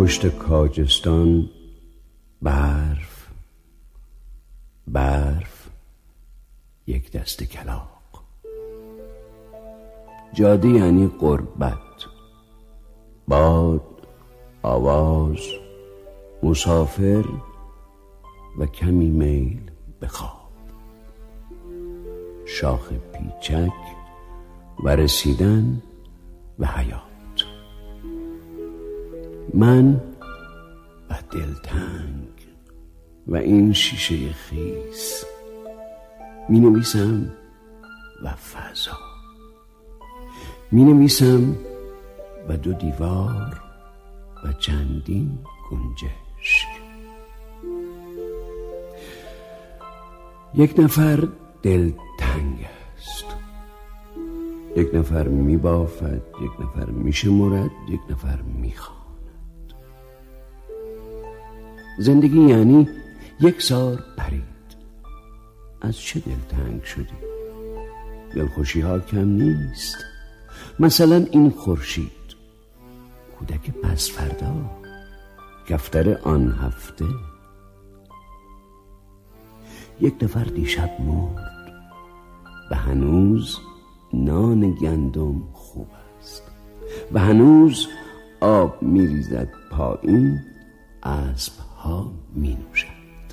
پشت کاجستان برف، برف، یک دست کلاغ. جاده یعنی غربت، باد، آواز، مسافر و کمی میل به خواب، شاخ پیچک و رسیدن و حیات. من و دلتنگ و این شیشه خیس، می نویسم و فضا، می نویسم و دو دیوار و چندین گنجشک. یک نفر دلتنگ است، یک نفر می بافد، یک نفر می شمرد، یک نفر می خواند. زندگی یعنی یک سار پرید. از چه دلتنگ شدی؟ دلخوشی ها کم نیست. مثلا این خورشید، کودک پس فردا، دفتر آن هفته. یک نفر دیشب مرد و هنوز نان گندم خوب است و هنوز آب می ریزد پایین، اسب ها می نوشند.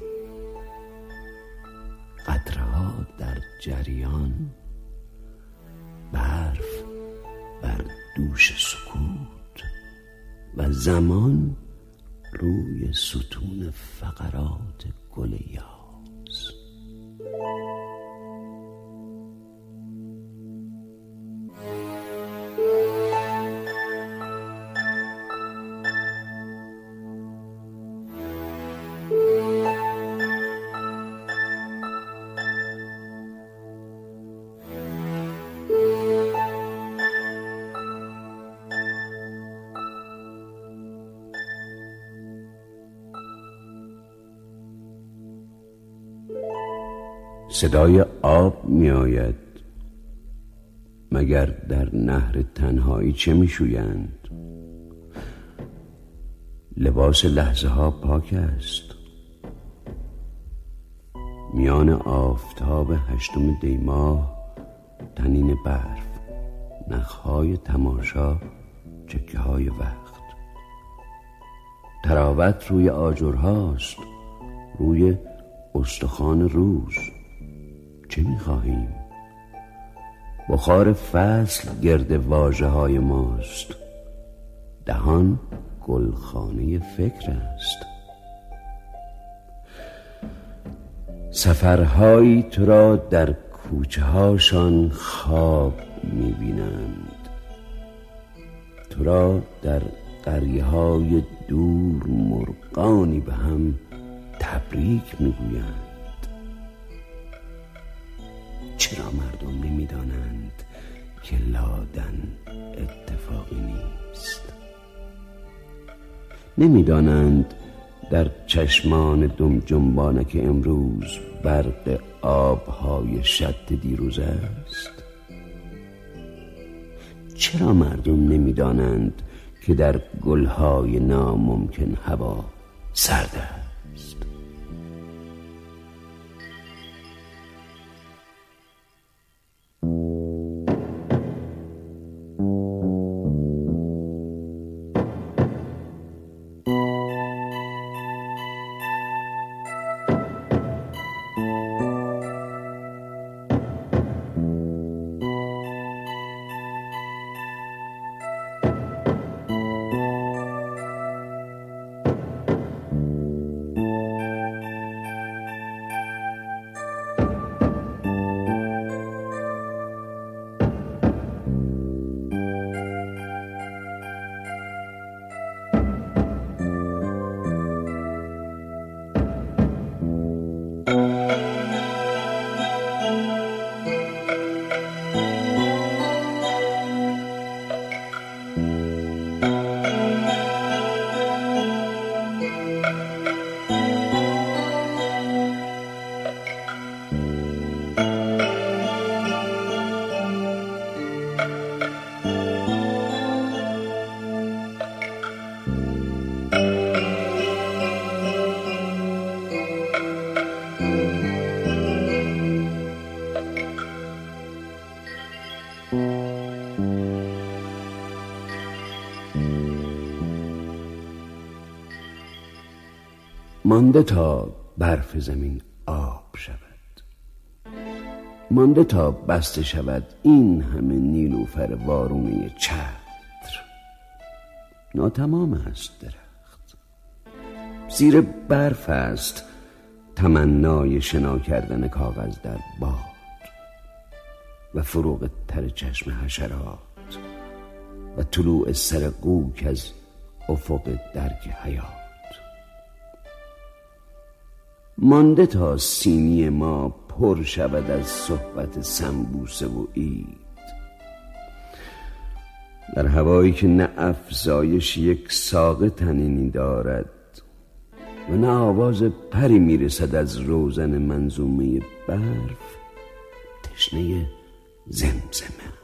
قطره ها در جریان، برف بر دوش سکوت و زمان روی ستون فقرات گل یاس. صدای آب می آید. مگر در نهر تنهایی چه می شویند؟ لباس لحظه ها پاک است. میان آفتاب 8 دی ماه، تنین برف، نخهای تماشا، چکه های وقت. تراوت روی آجرهاست، روی استخوان روز. چه می‌خواهیم؟ بخار فصل گرد واژه های ماست. دهان گلخانه فکر است. سفرهایی تو را در کوچه هاشان خواب می‌بینند، تو را در قریه های دور مرغانی به هم تبریک می‌گویند. چرا مردم نمی‌دانند که لادن اتفاقی نیست؟ نمی‌دانند در چشمان دم جنبانک امروز برق آبهای شط دیروز است؟ چرا مردم نمی‌دانند که در گلهای ناممکن هوا سرد است؟ مانده تا برف زمین آب شود، مانده تا بسته شود این همه نیلوفر وارونه چتر. ناتمام است درخت، زیر برف است تمنای شنا کردن کاغذ در باد و فروغ تر چشم حشرات و طلوع سر قوک از افق درک حیات. مانده تا سینی ما پر شود از صحبت سنبوسه و عید، در هوایی که نه افزایش یک ساقه تنینی دارد و نه آواز پری میرسد از روزن منظومه برف. تشنه زمزمه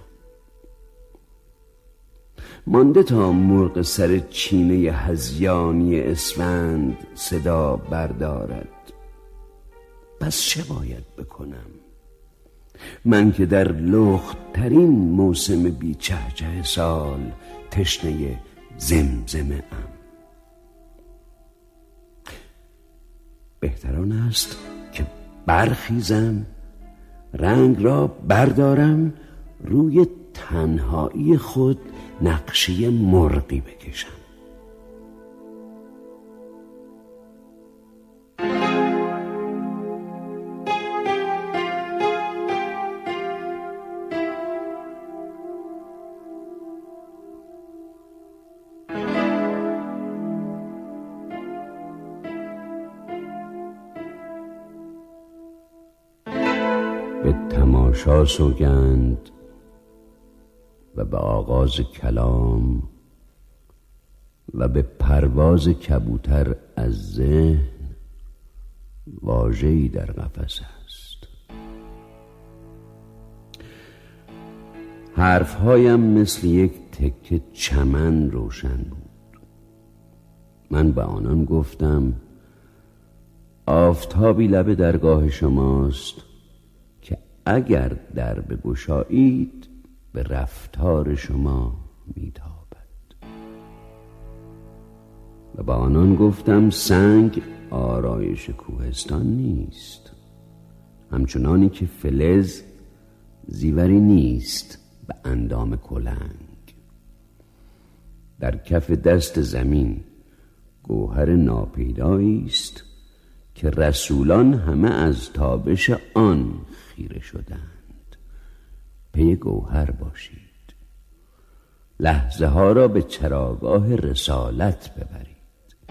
مانده تا مرغ سر چینه هذیانی اسفند صدا بردارد. پس چه باید بکنم من که در لخت‌ترین موسم بی‌چه‌چه سال تشنه زمزمه ام؟ بهتران است که برخیزم، رنگ را بردارم، روی تنهایی خود نقشه مرغی بکشم. به تماشا سوگند و به آغاز کلام و به پرواز کبوتر از ذهن واژه‌ای در قفس است. حرفهایم مثل یک تکه چمن روشن بود. من به آنان گفتم آفتابی لب درگاه شماست که اگر در بگشایید به رفتار شما میتابد. و با آنان گفتم سنگ آرایش کوهستان نیست، همچنانی که فلز زیوری نیست به اندام کلنگ. در کف دست زمین گوهر ناپیدایی است که رسولان همه از تابش آن خیره شدند. پی گوهر باشید، لحظه ها را به چراگاه رسالت ببرید.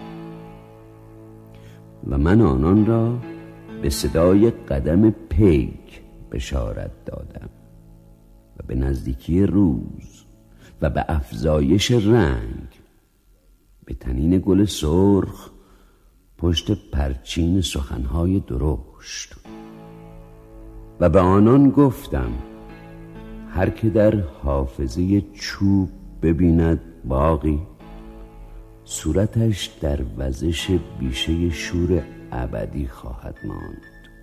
و من آنان را به صدای قدم پیک بشارت دادم و به نزدیکی روز و به افزایش رنگ، به تنین گل سرخ پشت پرچین سخنهای درشت. و به آنان گفتم هر که در حافظه چوب ببیند باغی، صورتش در وزش بیشه شور ابدی خواهد ماند.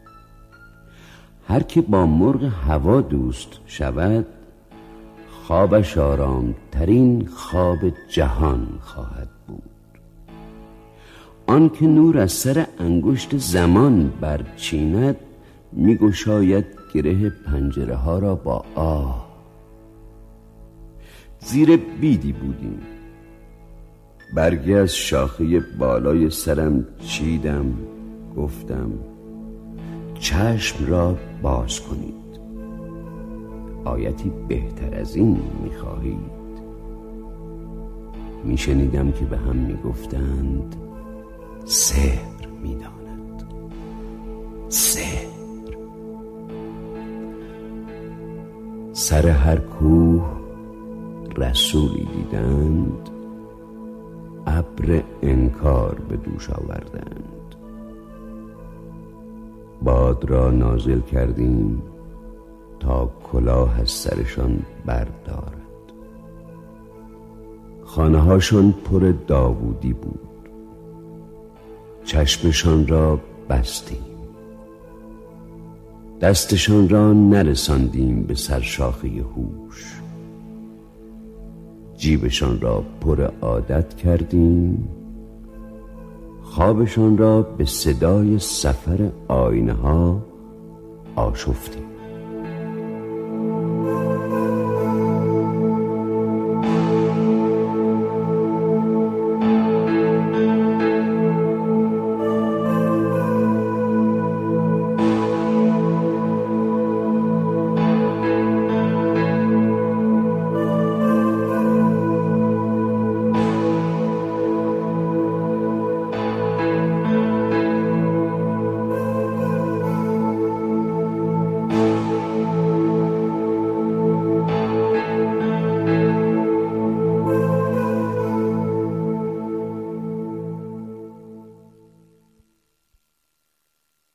هر که با مرغ هوا دوست شود، خوابش آرامترین خواب جهان خواهد بود. آن که نور از سر انگشت زمان برچیند، می‌گشاید گره پنجره ها را با آه. زیر بیدی بودیم، برگی از شاخه بالای سرم چیدم، گفتم چشم را باز کنید. آیتی بهتر از این می‌خواهید؟ میشنیدم که به هم میگفتند سحر میداند، سحر. سر هر کوه رسولی دیدند، ابر انکار به دوش آوردند. باد را نازل کردیم تا کلاه از سرشان بردارد. خانه هاشون پر داوودی بود، چشمشان را بستیم، دستشان را نرساندیم به سرشاخه هوش، جیبشان را پر عادت کردیم، خوابشان را به صدای سفر آینه ها آشفتی.